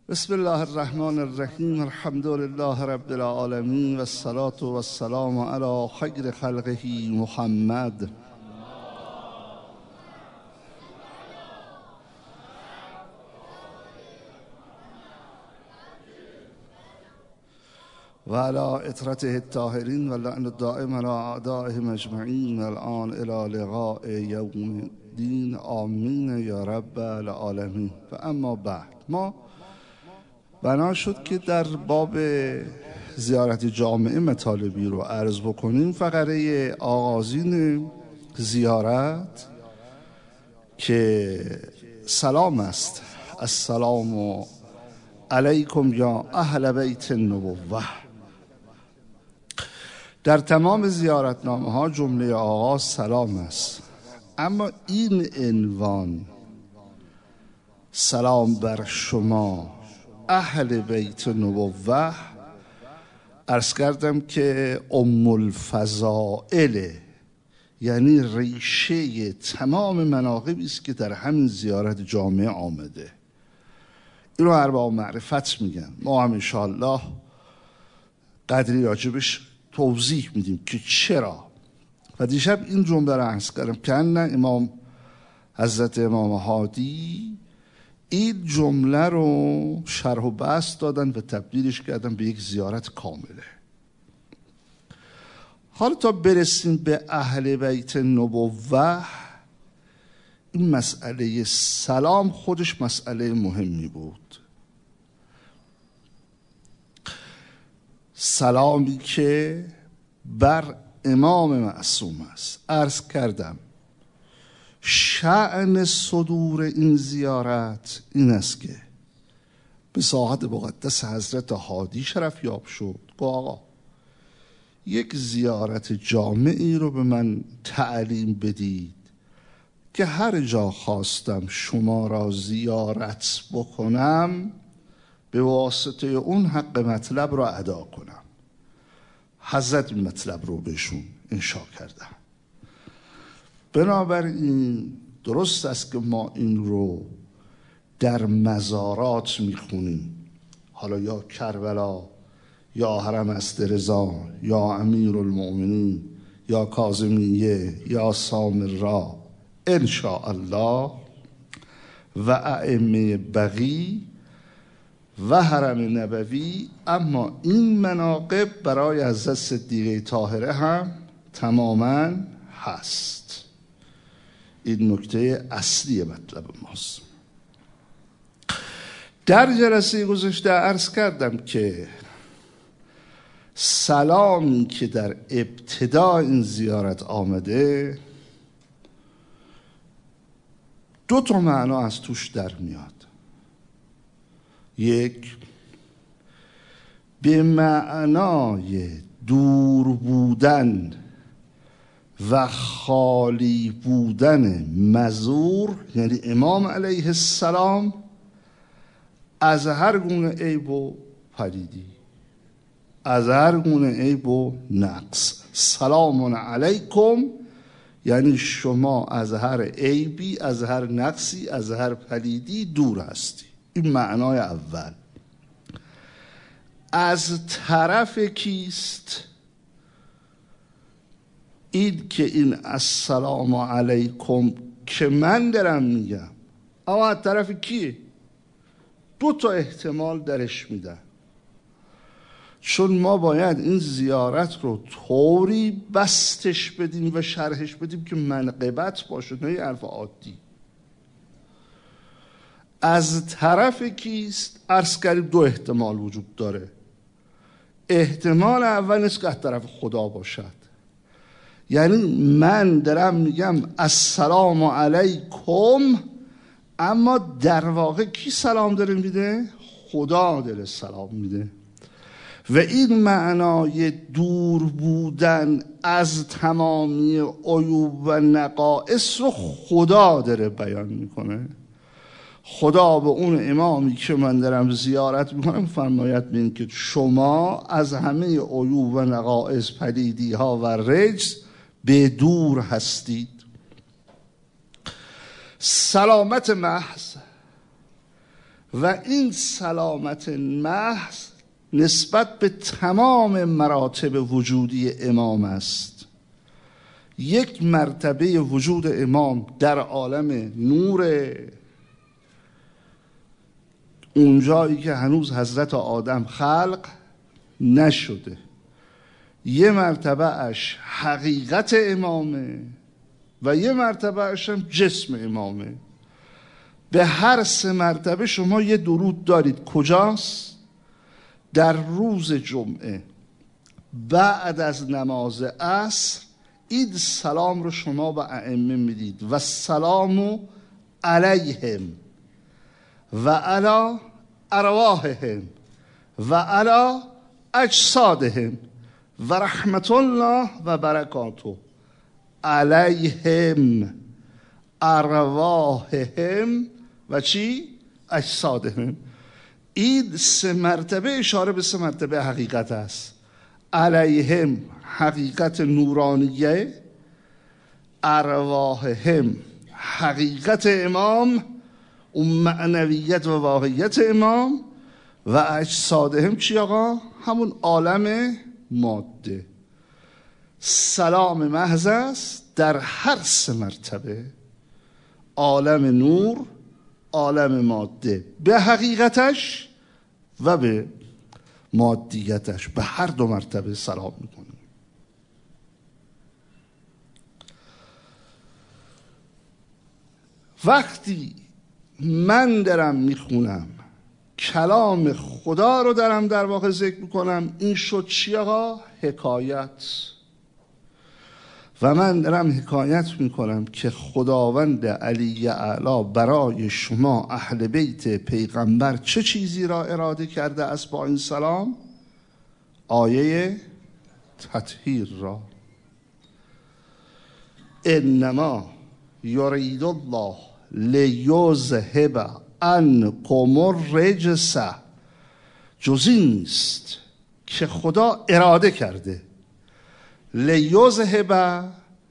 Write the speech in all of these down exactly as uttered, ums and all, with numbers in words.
بسم الله الرحمن الرحیم. الحمد لله رب العالمین و الصلاة و السلام علی خیر خلقه محمد و علی اطرته الطاهرین و لعن الدائم علی اعدائهم اجمعین الان الی لقاء یوم الدین. آمین یا رب العالمین. و اما بعد، ما بنا شد که در باب زیارت جامعه مطالبی رو عرض بکنیم. فقره آغازین زیارت که سلام است: السلام علیکم یا اهل بیت النبوة. در تمام زیارتنامه ها جمله آغاز سلام است، اما این عنوان سلام بر شما اهل بیت نبوة عرض کردم که ام الفضائل، یعنی ریشه تمام مناقبی است که در همین زیارت جامعه آمده. اینو ارباب معرفت میگن. ما هم انشاءالله قدری راجبش توضیح میدیم که چرا. و دیشب این جمله را عرض کردم که نه امام حضرت امام هادی این جمله رو شرح و بسط دادن و تبدیلش کردن به یک زیارت کامله. حالا تا برسیم به اهل بیت نبوة، این مسئله سلام خودش مسئله مهمی بود. سلامی که بر امام معصوم است. عرض کردم شأن صدور این زیارت این است که به ساحت مقدس حضرت هادی شرف یاب شد که آقا یک زیارت جامعی رو به من تعلیم بدید که هر جا خواستم شما را زیارت بکنم به واسطه اون حق مطلب را ادا کنم. حضرت این مطلب رو بهشون انشا کردم. بنابراین درست است که ما این رو در مزارات میخونیم، حالا یا کربلا یا حرم استرضا یا امیرالمؤمنین یا کاظمیه یا سامرا انشاءالله و ائمه بقی و حرم نبوی. اما این مناقب برای حضرت صدیقه طاهره هم تماما هست. این نکته اصلی مطلب ماست. در جلسه گذشته عرض کردم که سلامی که در ابتدا این زیارت آمده دو تا معنا از توش در میاد. یک، به معنای دور بودن و خالی بودن مزور، یعنی امام علیه السلام، از هر گونه عیب و پلیدی، از هر گونه عیب و نقص. سلام علیکم یعنی شما از هر عیبی، از هر نقصی، از هر پلیدی دور هستی. این معنای اول. از طرف کیست؟ این که این السلام علیکم که من دارم میگم، اما از طرف کیه؟ دو تا احتمال درش میدن. چون ما باید این زیارت رو طوری بستش بدیم و شرحش بدیم که منقبت باشه، نه یه حرف عادی. از طرف کیست؟ عرض کردیم دو احتمال وجود داره. احتمال اول نیست که از طرف خدا باشد، یعنی من دارم میگم السلام علیکم، اما در واقع کی سلام داره میده؟ خدا داره سلام میده. و این معنای دور بودن از تمامی عیوب و نقائص رو خدا داره بیان میکنه. خدا به اون امامی که من دارم زیارت میکنم فرماید بین که شما از همه عیوب و نقائص، پلیدی ها و رجز به دور هستید. سلامت محض و این سلامت محض نسبت به تمام مراتب وجودی امام است. یک مرتبه وجود امام در عالم نور، اونجایی که هنوز حضرت آدم خلق نشده. یه مرتبه اش حقیقت امامه و یه مرتبه اش هم جسم امامه. به هر سه مرتبه شما یه درود دارید. کجاست؟ در روز جمعه بعد از نماز عصر این سلام رو شما به ائمه میدید و سلام علیهم و علی ارواحهم و علی اجسادهم و رحمت الله و برکاته علیهم ارواحهم و چی؟ اجسادهم. این سه مرتبه اشاره به سه مرتبه حقیقت است. علیهم حقیقت نورانیه، ارواحهم حقیقت امام، اون معنویت و واقعیت امام، و اجسادهم چی آقا؟ همون عالم ماده. سلام محض است در هر سه مرتبه، عالم نور، عالم ماده، به حقیقتش و به مادیتش، به هر دو مرتبه سلام میکنه. وقتی من دارم میخونم کلام خدا رو دارم در واقع ذکر میکنم، این شد چی آقا؟ حکایت. و من دارم حکایت میکنم که خداوند علی اعلی برای شما اهل بیت پیغمبر چه چیزی را اراده کرده است با این سلام؟ آیه تطهیر را. انما یرید الله لیذهب عنکم الرجس. جز این نیست که خدا اراده کرده. لیذهب،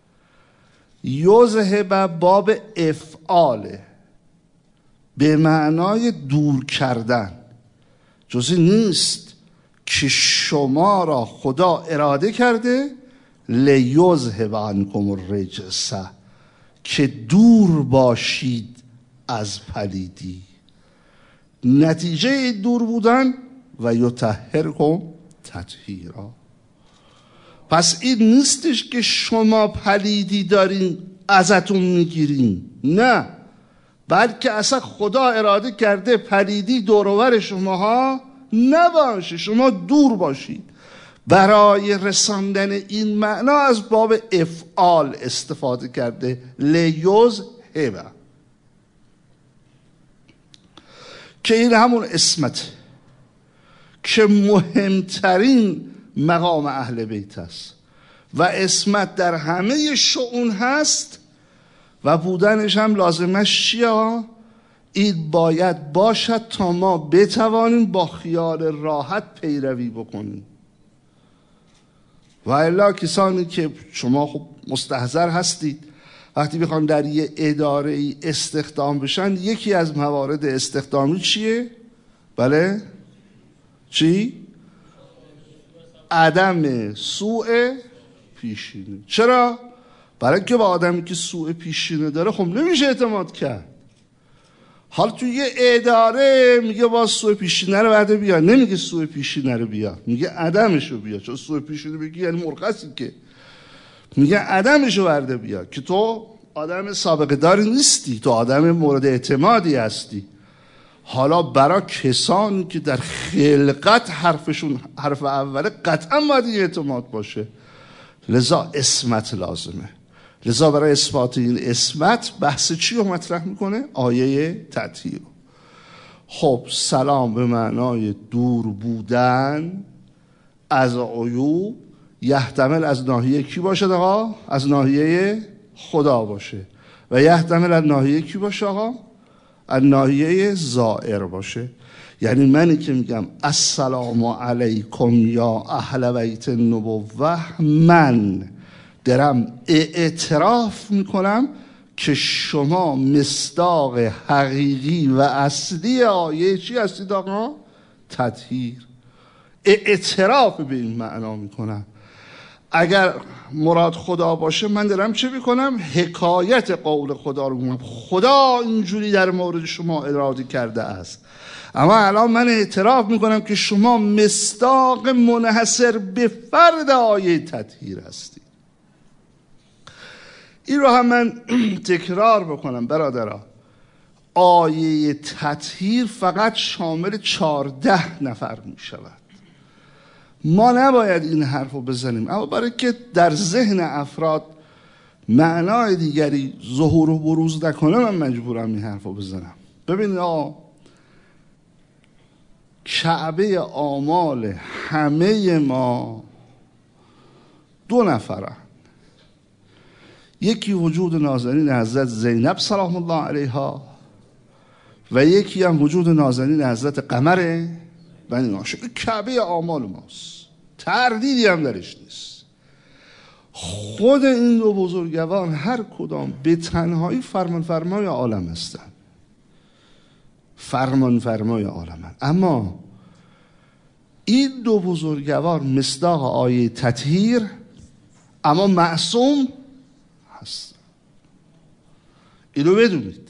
یذهب باب افعاله به معنای دور کردن. جز این نیست که شما را خدا اراده کرده لیذهب عنکم الرجس، که دور باشید از پلیدی. نتیجه دور بودن و یطهرکم تطهیرا. پس این نیستش که شما پلیدی دارین ازتون میگیرین، نه، بلکه اصلا خدا اراده کرده پلیدی دوروبر شماها نباشه، شما دور باشید. برای رساندن این معنا از باب افعال استفاده کرده، لیذهب، که این همون اسمت که مهمترین مقام اهل بیت است و اسمت در همه شؤون هست و بودنش هم لازمش چیه؟ این باید باشد تا ما بتوانیم با خیال راحت پیروی بکنیم. و الا کسانی که شما خب مستحضر هستید وقتی بخوان در یه اداره ای استخدام بشن، یکی از موارد استخدامی چیه؟ بله؟ چی؟ عدم سوء پیشینه. چرا؟ برای که با آدمی که سوء پیشینه داره خب نمیشه اعتماد کرد. حال تو یه اداره میگه با سوء پیشینه رو بعد بیا، نمیگه سوء پیشینه رو بیا، میگه عدمش رو بیا. چون سوء پیشینه بگی یعنی مرخصی، که میگه عدمش رو برده بیا، که تو آدم سابقه داری نیستی، تو آدم مورد اعتمادی هستی. حالا برای کسانی که در خلقت حرفشون حرف اوله قطعا باید این اعتماد باشه، لذا اسمت لازمه. لذا برای اثبات این اسمت بحث چی رو مطرح میکنه؟ آیه تطهیر. خب سلام به معنای دور بودن از عیوب یحتمل از ناحیه کی باشه آقا؟ از ناحیه خدا باشه. و یحتمل از ناحیه کی باشه آقا؟ از ناحیه زائر باشه. یعنی منی که میگم السلام علیکم یا اهل بیت النبوه، من درم اعتراف میکنم که شما مصداق حقیقی و اصلی آیه چی هستید آقا؟ تطهیر. اعتراف به این معنا میکنم. اگر مراد خدا باشه من دارم چه میکنم؟ حکایت قول خدا رو میکنم. خدا اینجوری در مورد شما اراده کرده است، اما الان من اعتراف میکنم که شما مصداق منحصر به فرد آیه تطهیر هستید. این رو هم من تکرار بکنم برادران، آیه تطهیر فقط شامل چهارده نفر می شود. ما نباید این حرف رو بزنیم، اما برای که در ذهن افراد معنای دیگری ظهور و بروز نکنه من مجبورم این حرف رو بزنم. ببینید آقا، کعبه آمال همه ما دو نفرن. یکی وجود نازنین حضرت زینب سلام الله علیها و یکی هم وجود نازنین حضرت قمر بنی هاشم. کعبه آمال ماست، تردیدی هم درش نیست. خود این دو بزرگوار هر کدام به تنهایی فرمان فرمای عالم هستند، فرمان فرمای عالم. اما این دو بزرگوار مصداق آیه تطهیر اما معصوم هست. اینو بدونید،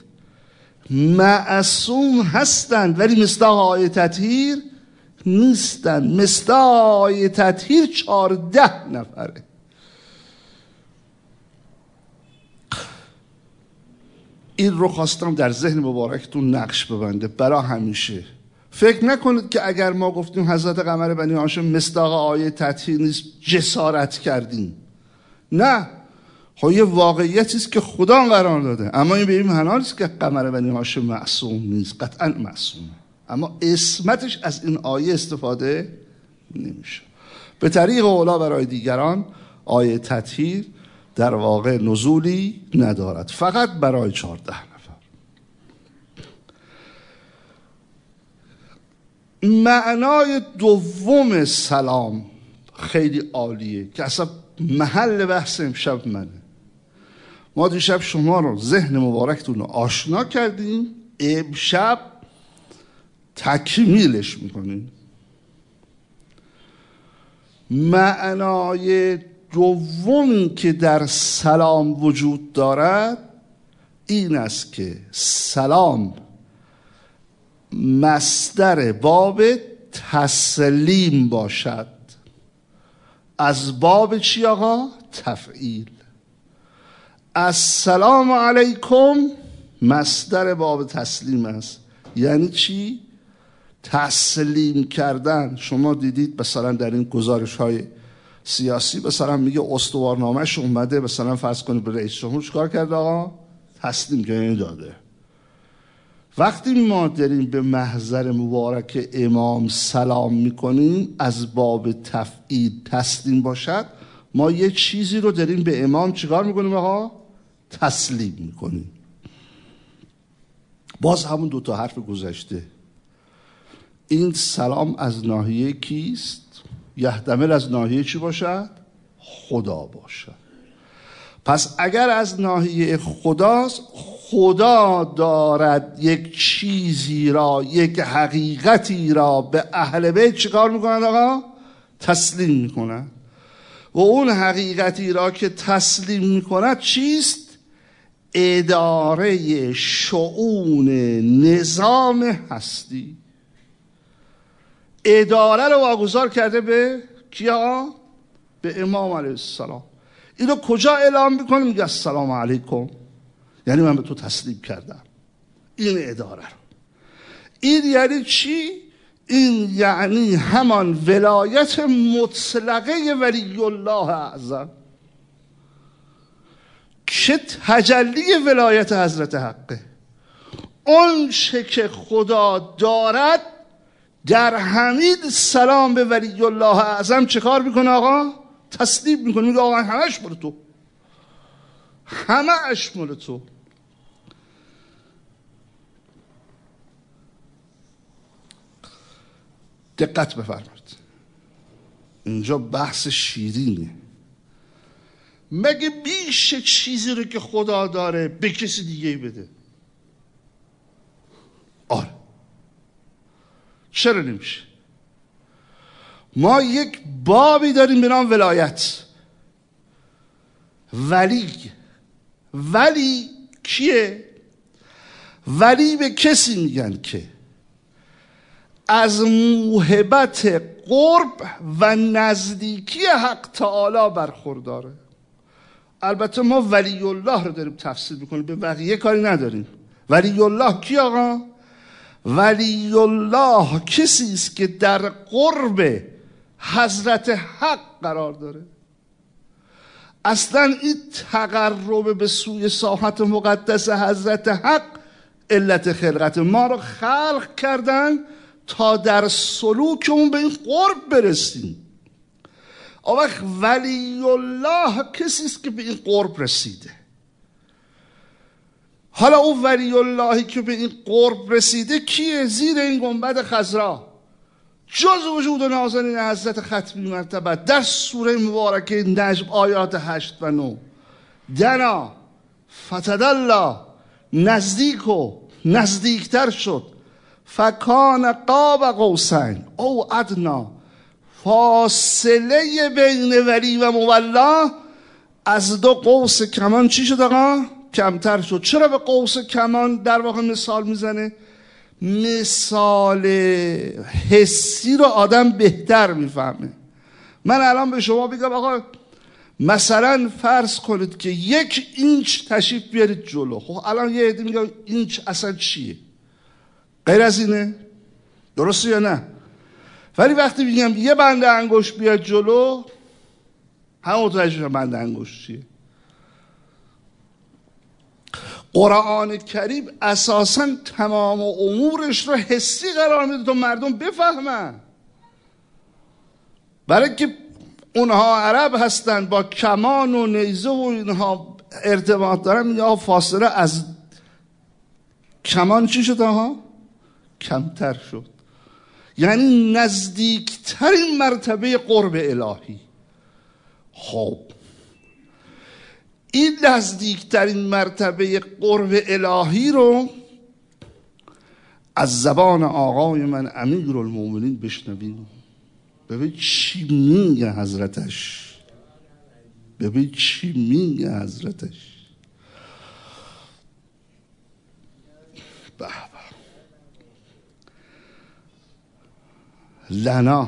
معصوم هستند ولی مصداق آیه تطهیر نیستند. مصداق آیه تطهیر چهارده نفره. این رو خواستم در ذهن مبارکتون نقش ببنده برای همیشه. فکر نکنید که اگر ما گفتیم حضرت قمر بنی هاشم مصداق آیه تطهیر نیست جسارت کردیم. نه، خب یه واقعیتی است که خدا قرار داده، اما این به این معنی نیست که قمر بنی هاشم معصوم نیست. قطعا معصومه، اما اسمتش از این آیه استفاده نمیشه. به طریق اولا برای دیگران آیه تطهیر در واقع نزولی ندارد، فقط برای چهارده نفر. معنای دوم سلام خیلی عالیه که اصلا محل بحث امشب منه. ما دیشب شما رو ذهن مبارکتون رو آشنا کردیم، امشب تکمیلش میکنیم. معنای دومی که در سلام وجود دارد این است که سلام مصدر باب تسلیم باشد. از باب چی آقا؟ تفعیل. السلام علیکم مصدر باب تسلیم است. یعنی چی؟ تسلیم کردن. شما دیدید مثلا در این گزارش های سیاسی مثلا میگه استوارنامه‌اش اومده، مثلا فرض کنید به رئیس جمهور چیکار کرده آقا؟ تسلیم کردن داده. وقتی ما داریم به محضر مبارک امام سلام میکنیم از باب تفعیل تسلیم باشد، ما یه چیزی رو داریم به امام چیکار میکنیم آقا؟ تسلیم میکنیم. باز همون دو تا حرف گذشته. این سلام از ناحیه کیست؟ یحتمل از ناحیه چی باشد؟ خدا باشد. پس اگر از ناحیه خداست، خدا دارد یک چیزی را، یک حقیقتی را به اهل بیت چیکار میکنند آقا؟ تسلیم میکنند. و اون حقیقتی را که تسلیم میکند چیست؟ اداره شؤون نظام هستی. اداره رو واگذار کرده به کیا؟ به امام علیه السلام. اینو کجا اعلام میکنه؟ میگه السلام علیکم، یعنی من به تو تسلیم کردم این اداره رو. این یعنی چی؟ این یعنی همان ولایت مطلقه ولی الله اعظم که تجلی ولایت حضرت حقه. اون چه که خدا دارد در حمید سلام به ولی الله اعظم چه کار میکنه آقا؟ تسلیم میکنه. میگه آقا همش مال تو، همش مال تو. دقت بفرمایید، اینجا بحث شیرینه. مگه بیشه چیزی رو که خدا داره به کسی دیگه بده؟ آره. چرا نمیشه؟ ما یک بابی داریم به نام ولایت. ولی ولی کیه؟ ولی به کسی میگن که از موهبت قرب و نزدیکی حق تعالی برخورداره. البته ما ولی الله رو داریم تفسیر میکنیم، به بقیه کاری نداریم. ولی الله کی آقا؟ ولی الله کسی است که در قرب حضرت حق قرار داره. اصلا این تقرب به سوی ساحت مقدس حضرت حق علت خلقت ما رو خلق کردن تا در سلوکمون به این قرب برسیم. اون وقت ولی الله کسی است که به این قرب رسیده. حالا اون ولی اللهی که به این قرب رسیده کیه؟ زیر این گنبد خضرا جز وجود نازنین حضرت ختمی مرتبه در سوره مبارکه نجم آیات هشت و نو دنا فتدلا، نزدیک و نزدیکتر شد، فکان قاب قوسین او ادنا، فاصله بین ولی و مولا از دو قوس کمان چی شد آقا؟ کمتر شد. چرا به قوس کمان در واقع مثال میزنه؟ مثال حسی رو آدم بهتر میفهمه. من الان به شما بگم آقا مثلا فرض کنید که یک اینچ تشریف بیارید جلو. خب الان یه عده میگن اینچ اصلا چیه؟ غیر از اینه؟ درسته یا نه؟ ولی وقتی میگم یه بند انگشت بیاد جلو، همون متوجه میشن بند انگشت چیه. قرآن کریم اساساً تمام امورش رو حسی قرار میده تا مردم بفهمن. برای که اونها عرب هستن با کمان و نیزه و اینها ارتباط دارن، میگه فاصله از کمان چی شد ها؟ کمتر شد. یعنی نزدیکترین مرتبه قرب الهی. خب این نزدیکترین مرتبه قرب الهی رو از زبان آقای من امیرالمومنین بشنویم. ببین چی میگه حضرتش، ببین چی میگه حضرتش. به لنا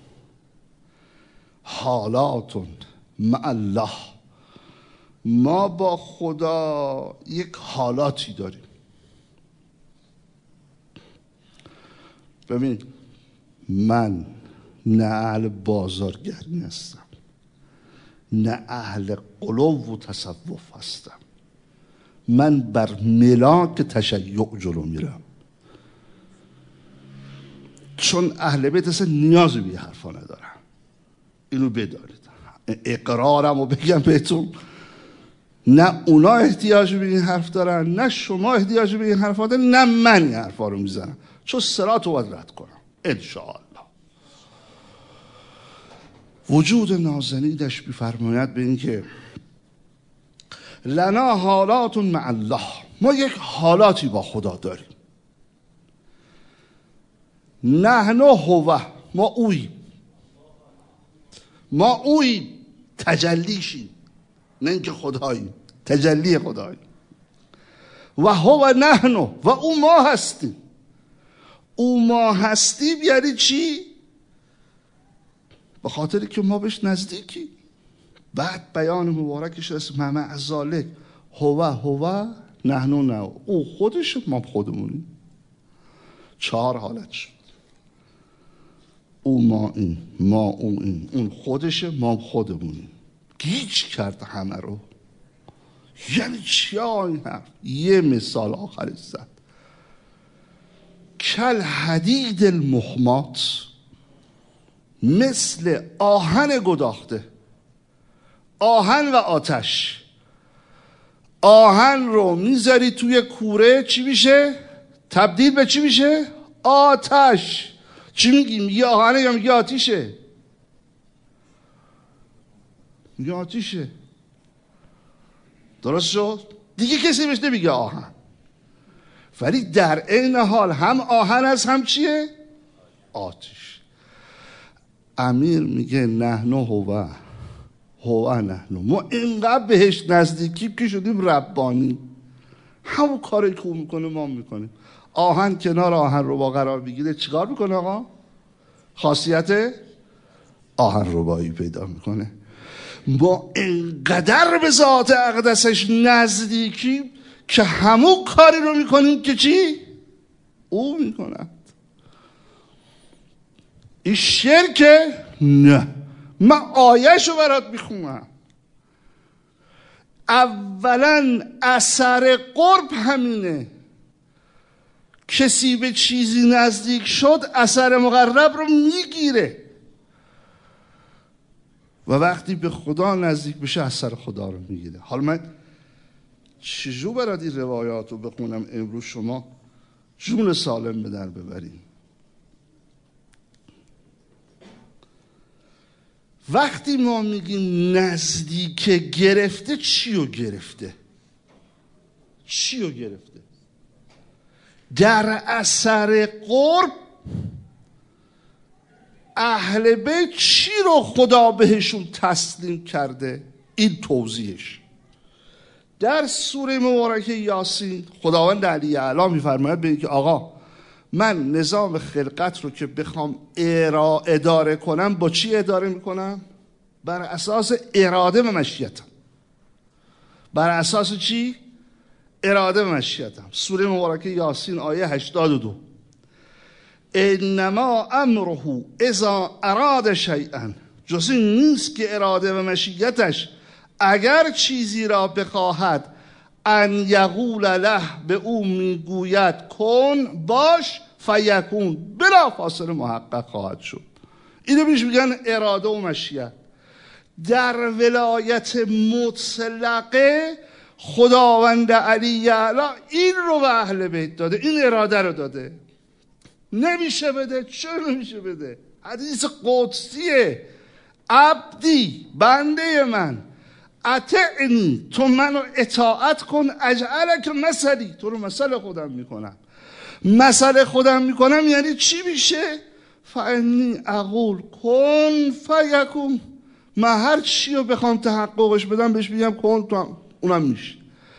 حالاتون مع الله، ما با خدا یک حالاتی داریم. ببین من نه اهل بازارگرمی هستم، نه اهل قلوب و تصوف هستم. من بر ملاک تشیع جلو میرم، چون اهل بیت اصلا نیازی به حرفا ندارم. اینو بدانید. اقرارم رو بگم بهتون، نه اونا احتیاج به این حرف دارن، نه شما احتیاج به این حرف دارن، نه من این حرفا رو میزنم، چون صراط رو باید رد کنم انشاءالله. وجود نازنینش میفرماید به این که لنا حالات مع الله، ما یک حالاتی با خدا داریم. نحن هو، ما اوییم، ما اوییم، تجلیشیم، نه اینکه خداییم، تجلی خداییم. و هو نحن، و او ما هستیم. او ما هستیم یعنی چی؟ به خاطر که ما بهش نزدیکی. بعد بیان مبارکش است مع ذالک هو هو نحن نه، او خودش ما خودمونیم. چهار حالت شد. او ما این، ما او این، اون خودشه، ما خودمونیم. گیج کرد همه رو. یعنی چی این حرف؟ یه مثال آخرش زد. کل حدید المحمات، مثل آهن گداخته. آهن و آتش. آهن رو میذاری توی کوره چی میشه؟ تبدیل به چی میشه؟ آتش. چی میگیم؟ میگه آهنه یا میگه آتیشه؟ میگه آتیشه. درست شد؟ دیگه کسی بهش نمیگه آهن، ولی در عین حال هم آهن است هم چیه؟ آتش. امیر میگه نحن هو هو نحن، ما اینقدر بهش نزدیکیم که شدیم ربانی، همون کاری که اون میکنه ما میکنیم. آهن کنار آهن رو با قرار بگیره چیکار میکنه آقا؟ خاصیت آهن ربایی پیدا میکنه. ما اینقدر به ذات اقدسش نزدیکیم که همون کاری رو میکنیم که چی؟ او میکنه. این شرکه؟ نه. من آیه‌ش رو برات میخونم. اولا اثر قرب همینه، کسی به چیزی نزدیک شد اثر مقرب رو میگیره و وقتی به خدا نزدیک بشه اثر خدا رو میگیره. حالا من چجور برات این روایات رو بخونم امروز شما جون سالم به در ببریم؟ وقتی ما میگیم نزدیک گرفته، چی رو گرفته؟ چی رو گرفته؟ در اثر قرب اهل بیت چی رو خدا بهشون تسلیم کرده؟ این توضیحش در سوره مبارکه یاسین خداوند علی اعلی میفرماید به که آقا من نظام خلقت رو که بخوام اداره کنم با چی اداره میکنم؟ بر اساس اراده و مشیتم. بر اساس چی؟ اراده و مشیتم. سوره مبارکه یاسین آیه هشتاد و دو، انما امره اذا اراد شیئا، جز این نیست که اراده و مشیتش اگر چیزی را بخواهد ان یقول له، به او میگوید کن باش، فیکون، بلا فاصله محقق خواهد شد. اینو بهش میگن اراده و مشیت. در ولایت مطلقه خداوند علی اعلی این رو به اهل بیت داده، این اراده رو داده. نمیشه بده. چرا نمیشه بده؟ حدیث قدسیه، عبدی بنده من اطعنی، تو منو اطاعت کن، اجعلک مثلی، تو رو مثل خودم میکنم. مثل خودم میکنم یعنی چی میشه؟ فانی اقول کن فیکون، من هر چی رو بخوام تحققش بدم بهش میگم کن، تو اونم میشه.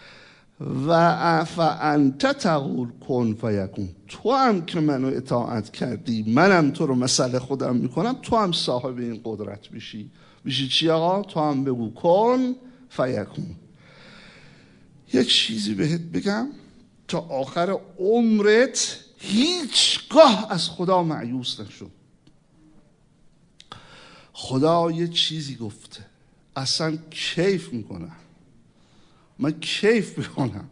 و فانت تقول کن فیکون، تو هم که منو اطاعت کردی منم تو رو مثل خودم میکنم، تو هم صاحب این قدرت میشی. میشی چی آقا؟ تو هم بگو کن فیکون. یه چیزی بهت بگم، تا آخر عمرت هیچگاه از خدا مایوس نشو. خدا یه چیزی گفته اصلا کیف میکنم، من کیف میکنم.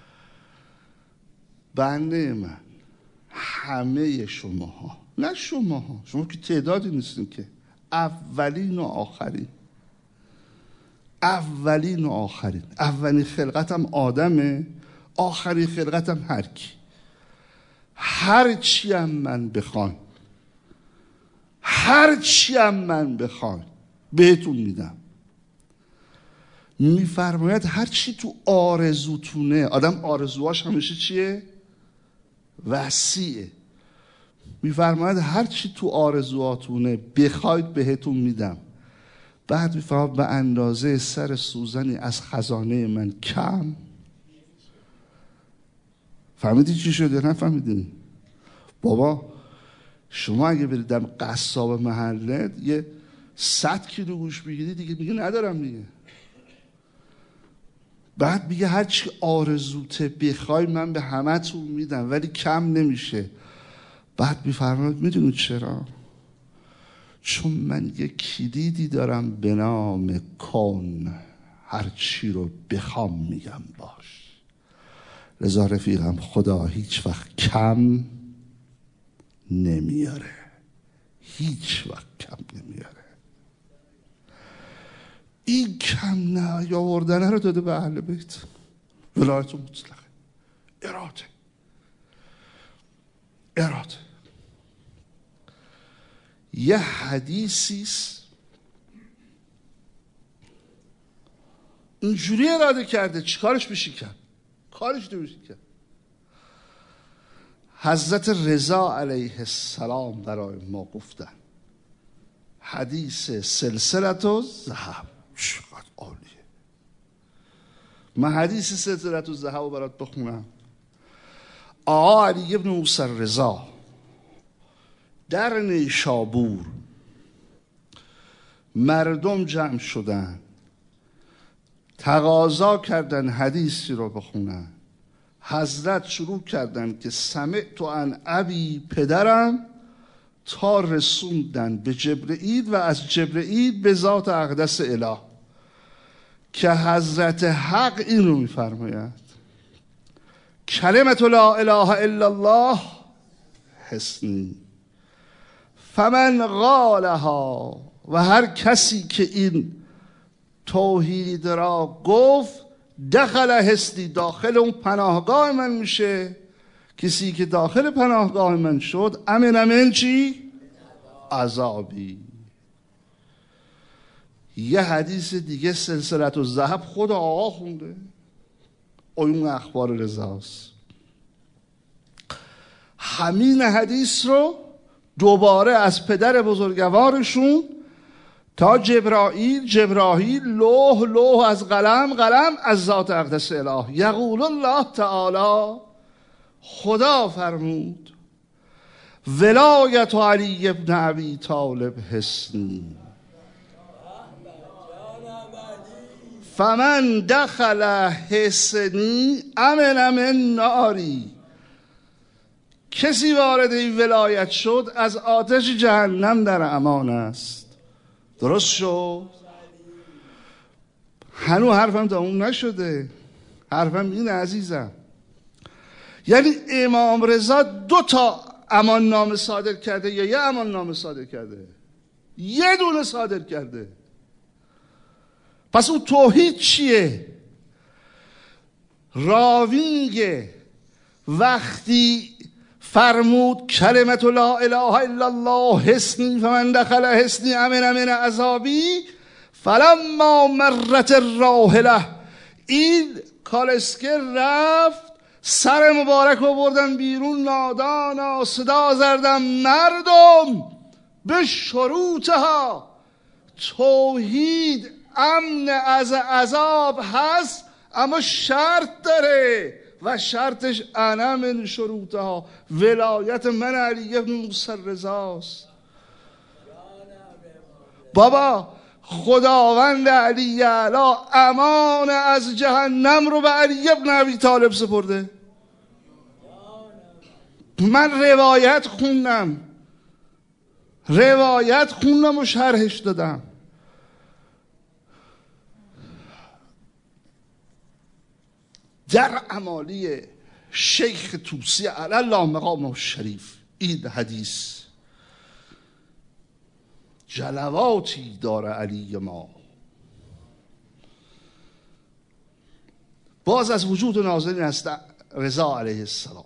بنده من، همه شماها، نه شماها، شما که تعدادی نیستین که، اولین و آخرین، اولین و آخرین. اولین خلقتم آدمه، آخرین خلقتم هر کی. هر چی هم من بخوان، هر چی هم من بخوان بهتون میدم. میفرماید هر چی تو آرزوتونه، آدم آرزوهاش همیشه چیه؟ وسیعه. میفرماید هر چی تو آرزوهاتونه بخواید بهتون میدم. بعد میفرماید به اندازه سر سوزنی از خزانه من کم. فهمیدی چی شده؟ نه فهمیدی؟ بابا شما اگه برید در قصاب محله یه صد کیلو گوش بگیری دیگه میگه ندارم دیگه. بعد میگه هر چی آرزوته بخوای من به همتون میدم ولی کم نمیشه. بعد میفرماید میدونید چرا؟ چون من یه کلیدی دارم به نام کن، هر چی رو بخوام میگم باش. لذا رفیقم خدا هیچ وقت کم نمیاره، هیچ وقت کم نمیاره. این کم نه یا وردنه رو داده به اهل بیت، ولایت مطلقه، اراده اراده. یه حدیثیست اینجوری اراده کرده، چیکارش میشه کرد؟ کارش نمیشه کرد. حضرت رضا علیه السلام برای ما گفتن حدیث سلسلت و ذهب. چقدر عالیه. من حدیث سلسلت و ذهب رو برات بخونم. آقا علی ابن موسی رضا در نیشابور مردم جمع شدن، تقاضا کردن حدیثی رو بخونن. حضرت شروع کردن که سمعت عن ابی، پدرم، تا رسوندن به جبرئیل و از جبرئیل به ذات اقدس اله، که حضرت حق این رو میفرماید کلمت لا اله الا الله حسنی فمن قالها، و هر کسی که این توحید را گفت دخل حسنی، داخل اون پناهگاه من میشه. کسی که داخل پناهگاه من شد امن امن چی؟ عذابی. یه حدیث دیگه سلسلت و ذهب خود آقا خونده، اون اخبار رضاست. همین حدیث رو دوباره از پدر بزرگوارشون تا جبرائیل، جبرائیل لوح، لوح از قلم، قلم از ذات اقدس اله. یقول الله تعالی، خدا فرمود ولایت علی ابن ابی طالب حسنی فمن دخل حسنی امن من ناری. کسی وارد این ولایت شد از آتش جهنم در امان است. درست شد؟ هنو حرفم تا اون نشده. حرفم این عزیزم، یعنی امام رضا دو تا امان نامه صادر کرده یا یه امان نامه صادر کرده؟ یه دونه صادر کرده. پس اون توحید چیه؟ راوی میگه وقتی فرمود کلمت لا اله الا الله حسنی فمن دخل حسنی امن من عذابی فلما مرت الراحله، این کالسکه رفت، سر مبارک رو بردن بیرون، نادانا صدا زدن مردم به شروطها. توحید امن از عذاب هست، اما شرط داره و شرطش انا من شروطها، ولایت من علی ابن موسی رضاست. بابا خداوند علی اعلی امان از جهنم رو به علی ابن ابی طالب سپرده. من روایت خوندم روایت خوندم و شرحش دادم. در امالی شیخ طوسی علی الله مقامه شریف این حدیث جلواتی داره علی ما. باز از وجود ناظرین هست رضا علیه السلام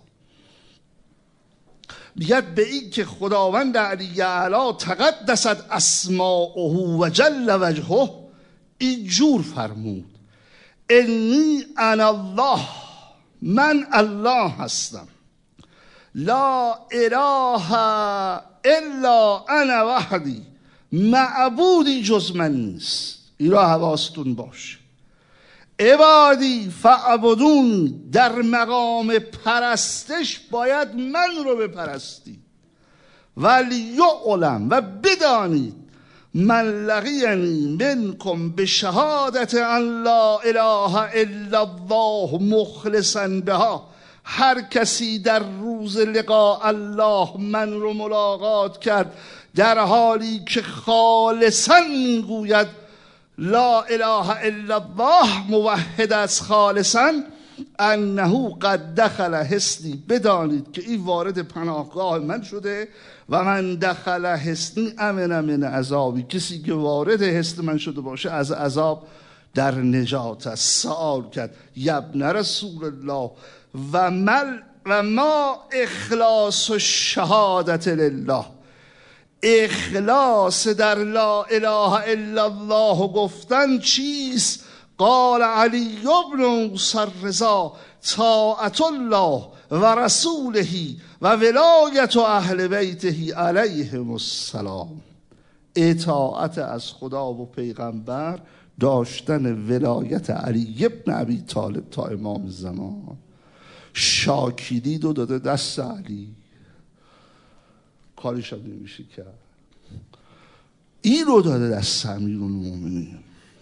میگد به این که خداوند علی اعلی تقدست اسماؤه و جل وجهه اینجور فرمود انی انا الله، من الله هستم، لا اله الا انا وحدی، معبودی جز من نیست. این را حواستون باشه. عبادی فعبدون، در مقام پرستش باید من رو بپرستید. ولی یعلم، و بدانید، من لقینی منکم به شهادت ان لا اله الا الله مخلصا بها، هر کسی در روز لقاء الله من رو ملاقات کرد در حالی که خالصا میگوید لا اله الا الله، موحد از خالصا، انه قد دخل حسنی، بدانید که این وارد پناهگاه من شده، و من دخل حسنی امن من عذابی، کسی که وارد حسن من شده باشه از عذاب در نجات است. سؤال کرد یبن رسول الله و مل و ما اخلاص و شهادت لله، اخلاص در لا اله الا الله گفتن چیست؟ قال علی بن موسی الرضا طاعت الله و رسوله و ولایت اهل بیته علیهم السلام. اطاعت از خدا و پیغمبر، داشتن ولایت علی بن ابی طالب تا امام زمان. شاکیلی رو داده دست علی، کارش هم نمیشه کرد. این رو داده دست امیرالمومنین.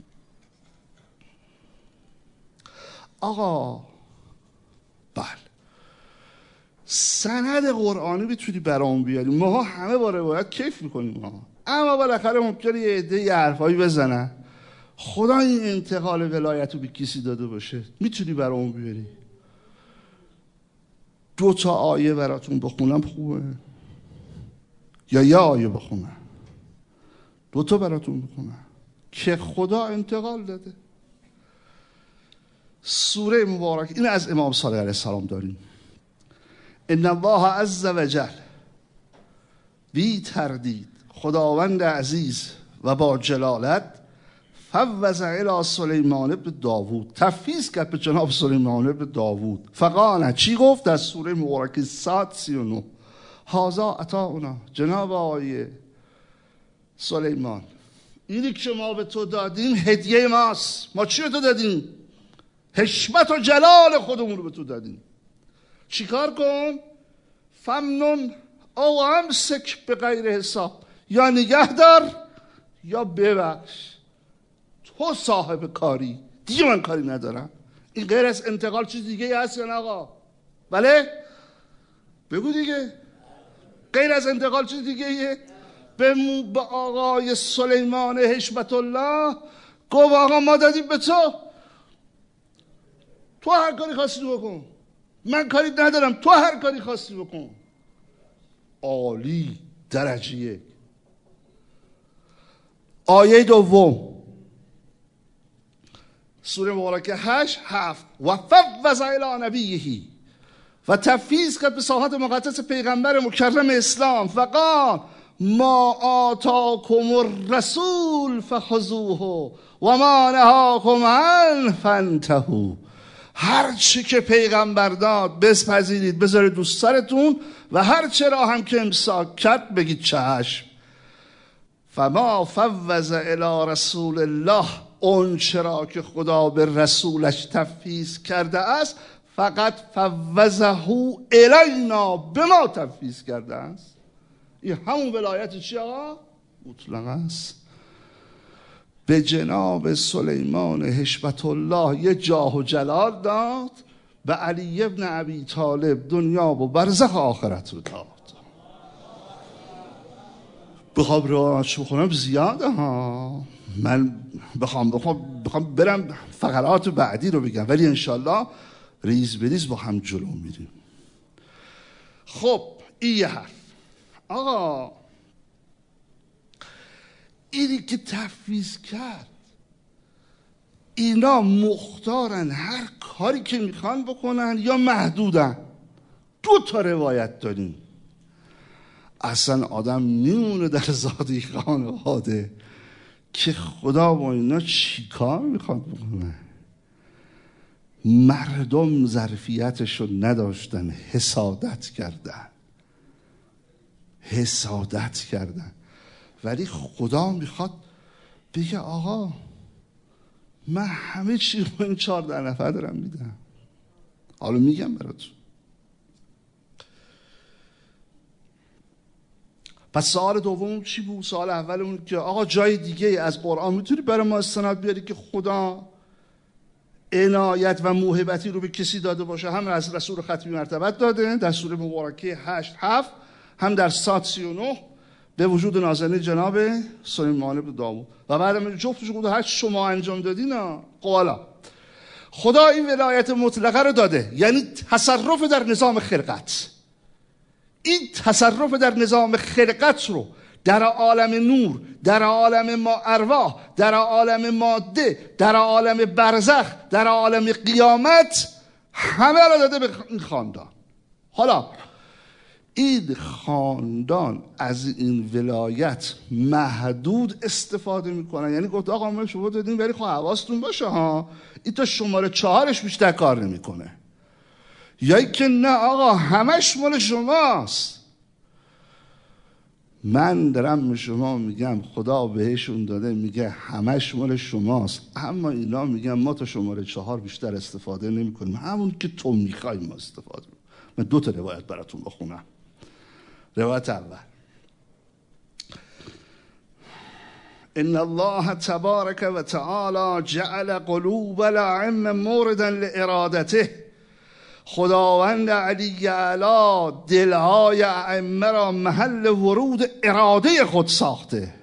آقا بله، سند قرآنی میتونی برام بیاری، ما همه با روایت کیف میکنیم ما. اما بالاخره ممکنه یه عده یه حرفایی بزنن. خدا این انتقال ولایت رو به کسی داده باشه، میتونی برام بیاری؟ دو تا آیه براتون بخونم خوبه؟ یا یه آیه بخونم؟ دو تا براتون بخونم که خدا انتقال داده. سوره مبارک این از امام صادق علیه السلام داریم. ان الله عز وجل، بی تردید خداوند عزیز و با جلالت، فوض الی سلیمان ابن داوود، تفویض کرد به جناب سلیمان ابن داوود. فقال، چی گفت؟ در سوره مبارکه صاد سی و نه، هذا عطاؤنا، جناب آقای سلیمان، اینی که ما به تو دادیم هدیه ماست. ما چی به تو دادیم؟ حشمت و جلال خودمون رو به تو دادیم. چیکار کن؟ فمنون او امسک به غیر حساب، یا نگه دار یا ببخش. تو صاحب کاری، دیگه من کاری ندارم. این غیر از انتقال چیز دیگه هست یا نه آقا؟ بله؟ بگو دیگه. غیر از انتقال چیز دیگه یه؟ به, به آقای سلیمان حشمت الله گفت آقا ما دادیم به تو، تو هر کاری خواستی بکن، من کاری ندارم، تو هر کاری خواستی بکن. عالی، درجه یک. آیه دوم سوره مبارکه هشت هفت، و فوض الی نبیه، و تفویض کرد به ساحت مقدس پیغمبر مکرم اسلام. فقال ما آتاکم الرسول فخذوه و ما نهاکم عنه فانتهوا. هر چی که پیغمبر داد بپذیرید، بذارید دوست سرتون، و هر چه را هم که امساک کرد بگید چشم. فما فوض الی رسول الله، اون چرا که خدا به رسولش تفویض کرده است، فقط فوضه الینا، به ما تفویض کرده است. این همون ولایت چی آقا؟ مطلق است. به جناب سلیمان حشمت الله یه جاه و جلال داد، به علی ابن ابی طالب دنیا و برزخ آخرت رو داد. بخوام روانش بخونم زیاده ها، من بخوام بخوام بخوام برم فقرات بعدی رو بگم، ولی انشالله ریز بریز با هم جلو میریم. خب این یه حرف. آقا اینی که تفویض کرد، اینا مختارن هر کاری که میخوان بکنن یا محدودن؟ دو تا روایت داریم. اصلا آدم میمونه در زادی خانواده که خدا با اینا چی کار میخواد بکنه. مردم ظرفیتشو نداشتن، حسادت کردن حسادت کردن ولی خدا میخواد بگه آقا من همه چی رو این چهارده نفر دارم میدم. حالا میگم براتون. پس سوال دوم چی بود؟ سوال اولمون که آقا جای دیگه از قرآن میتونی برای ما استناد بیاری که خدا عنایت و موهبتی رو به کسی داده باشه؟ هم از رسول ختمی مرتبت داده در سوره مبارکه هشت هفت، هم در صاد سی و نه به وجود نازنین جناب سلیمان بن داوود. و بعدم جفتش گفت هر شما انجام دادین قوالا. خدا این ولایت مطلقه رو داده، یعنی تصرف در نظام خلقت. این تصرف در نظام خلقت رو در عالم نور، در عالم ما ارواح، در عالم ماده، در عالم برزخ، در عالم قیامت، همه رو داده به این خاندان. حالا این خاندان از این ولایت محدود استفاده میکنن. یعنی گفت آقا ما شما دادیم ولی خب حواستون باشه ها، این تا شماره چهارش بیشتر کار نمیکنه. یا که نه آقا همش مال شماست. من دارم به شما میگم خدا بهشون داده میگه همش مال شماست، اما اینا میگن ما تا شماره چهار بیشتر استفاده نمی کنیم، همون که تو میخوای ما استفاده کنیم. من دو تا روایت براتون بخونم. روایت اول: ان الله تبارک و تعالی جعل قلوب الائمه موردا لارادته. خداوند علی اعلی دلهای ائمه را محل ورود اراده خود ساخته.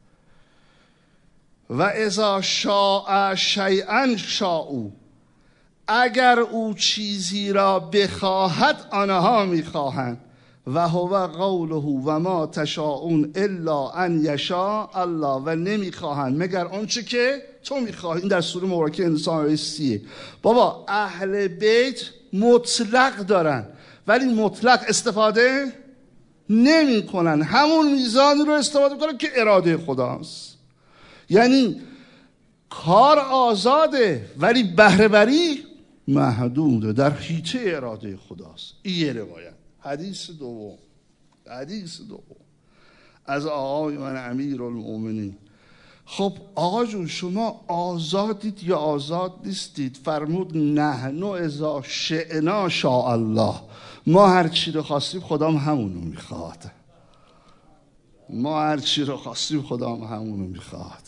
و اذا شاء شیئا شاءوا، اگر او چیزی را بخواهد آنها میخواهند. و هو قوله و ما تشاءون الا ان یشاء الله، و نمیخواهند مگر آنچه که تو میخواهی. این در سوره مبارکه انسان آیه سیه. بابا اهل بیت مطلق دارن ولی مطلق استفاده نمی کنن، همون میزان رو استفاده کنن که اراده خداست. یعنی کار آزاده ولی بهره وری محدوده، در حیطه اراده خداست. این یه روایت. حدیث دوم، حدیث دوم از آقای من امیرالمؤمنین: خب آقا جون شما آزادید یا آزاد نیستید؟ فرمود نحن اذا شئنا شاء الله، ما هر چی رو خواستیم خدا هم همونو میخواد. ما هر چی رو خواستیم خدا هم همونو میخواد.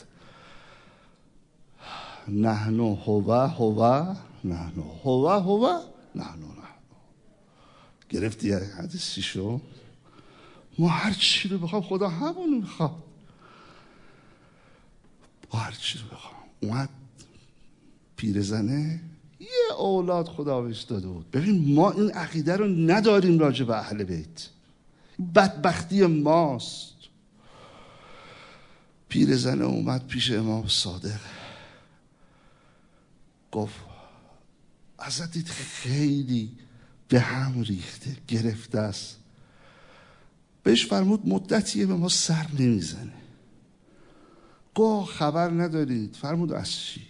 نحن هو هو نحن هو هو نحن نحن. گرفتی حدیثی شو؟ ما هر چی رو بخوام خدا همونو میخواد. هر چی رو بخوام. اومد پیرزنه یه اولاد خدا بهش داده بود. ببین ما این عقیده رو نداریم راجع به اهل بیت، بدبختی ماست. پیرزنه اومد پیش امام صادق گفت حضرت خیلی به هم ریخته گرفته است. بهش فرمود مدتیه به ما سر نمیزنه. گاه خبر ندارید؟ فرمود از چی؟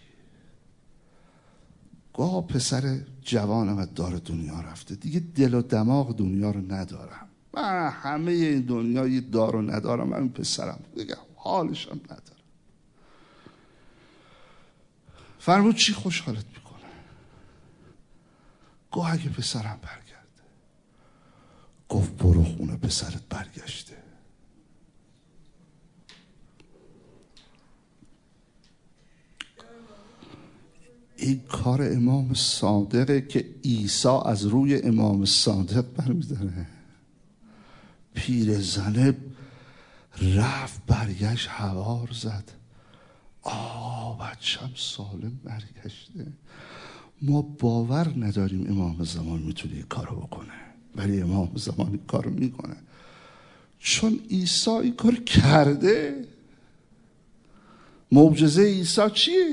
گاه پسر جوانم از دار دنیا رفته، دیگه دل و دماغ دنیا رو ندارم، من همه این دنیای دار رو ندارم، من پسرم دیگه حالشم ندارم. فرمود چی خوشحالت میکنه؟ گاه اگه پسرم برگرده. گفت برو خونه پسرت برگشته. این کار امام صادقه که عیسی از روی امام صادق برمیداره. پیرزنه رفت برگشت حوار زد، آه بچم سالم برگشته. ما باور نداریم امام زمان میتونه این کارو بکنه، ولی امام زمان این کارو میکنه چون عیسی این کار کرده. معجزه عیسی چیه؟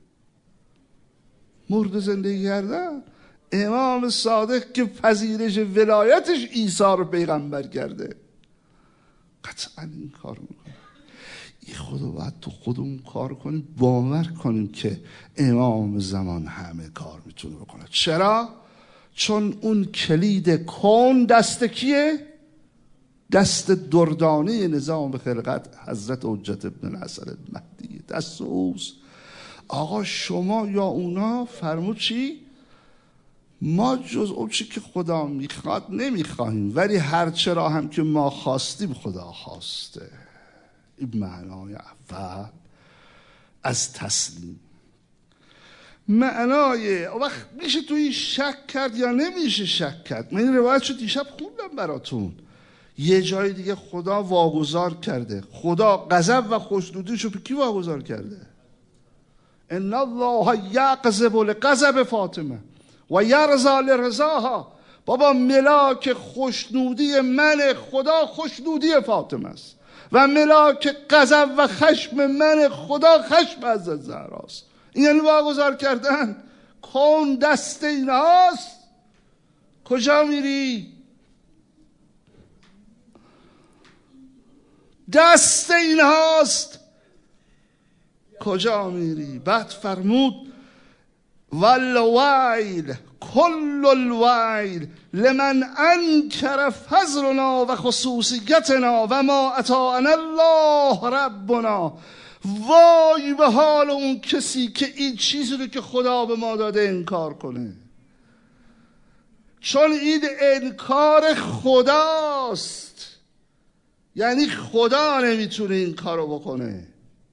مرد زندگی کردن. امام صادق که پذیرش ولایتش عیسی رو پیغمبر کرده، قطعا این کار میکنه. این خدا باید تو خودمون کار کنیم، باور کنیم که امام زمان همه کار میتونه بکنه. چرا؟ چون اون کلید کون دست کیه؟ دست دردانه نظام خلقت حضرت حجت ابن الحسن المهدی، دست اوست. آقا شما یا اونا فرمود چی؟ ما جز اون چی که خدا میخواد نمیخواهیم، ولی هر چرا هم که ما خواستیم خدا خواسته. این معنای اول از تسلیم. معنای وقت میشه توی شک کرد یا نمیشه شک کرد. من این روایت شد دیشب خوندم براتون. یه جای دیگه خدا واگذار کرده. خدا غضب و خوشنودیشو به کی واگذار کرده؟ ان الله یغضب لغضب فاطمه و یرضا لرضاها. بابا ملاک خوشنودی من خدا خوشنودی فاطمه است و ملاک غضب و خشم من خدا خشم حضرت زهراست. این یعنی واگذار کردن. کون دست ایناست. کجا میری؟ دست این هاست کجا میری؟ بعد فرمود والویل کل الویل لمن انکر فضلنا و خصوصیتنا و ما اطاعنا الله ربنا. وای به حال اون کسی که این چیزی رو که خدا به ما داده انکار کنه، چون این انکار خداست، یعنی خدا نمیتونه این کارو بکنه.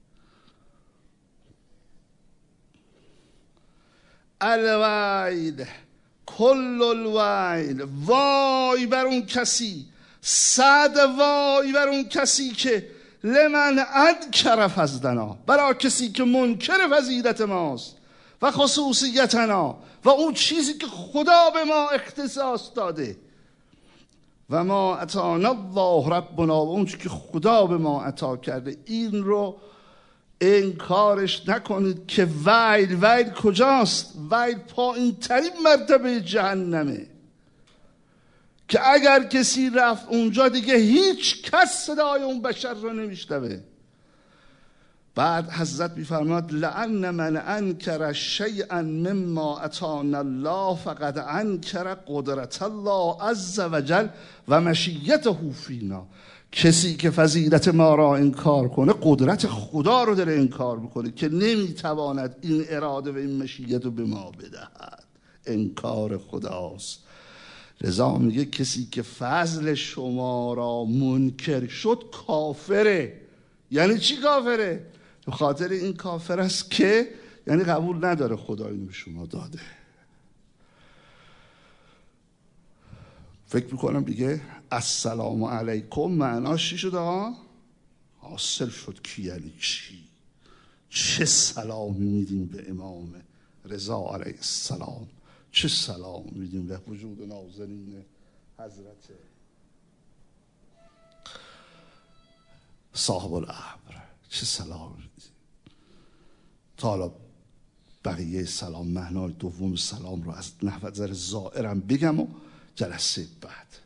الویل کل الویل، وای بر اون کسی، صد وای بر اون کسی که لمن انکر فضلنا، برای کسی که منکر فضیلت ماست، و خصوصیتنا، و اون چیزی که خدا به ما اختصاص داده، و ما اطاعنا الله ربنا، و اون چیزی که خدا به ما عطا کرده، این رو انکارش نکنید. که ویل، ویل کجاست؟ ویل پایین ترین مرتبه جهنمه، که اگر کسی رفت اونجا دیگه هیچ کس صدای اون بشر رو نمیشنوه. بعد حضرت میفرماد لأن من انکر شیئا مما اطاعنا الله فقد انکر قدرت الله عز وجل و مشیته فینا. کسی که فضیلت ما را انکار کنه، قدرت خدا رو داره انکار میکنه که نمیتواند این اراده و این مشیت رو به ما بدهد. انکار خداست. لذا میگه کسی که فضل شما را منکر شد کافره. یعنی چی کافره؟ به خاطر این کافر است که یعنی قبول نداره خدا اینو به شما داده. فکر میکنم دیگه السلام علیکم معناش چی شد آقا؟ حاصل شد کی یعنی چی؟ چه سلامی میدیم به امام رضا علیه السلام، چه سلام میدیم به وجود نازنین حضرت صاحب الامر، چه سلام میدیم. تا حالا بقیه سلام، معنای دوم سلام رو از نظر زائرم بگم و جلسه بعد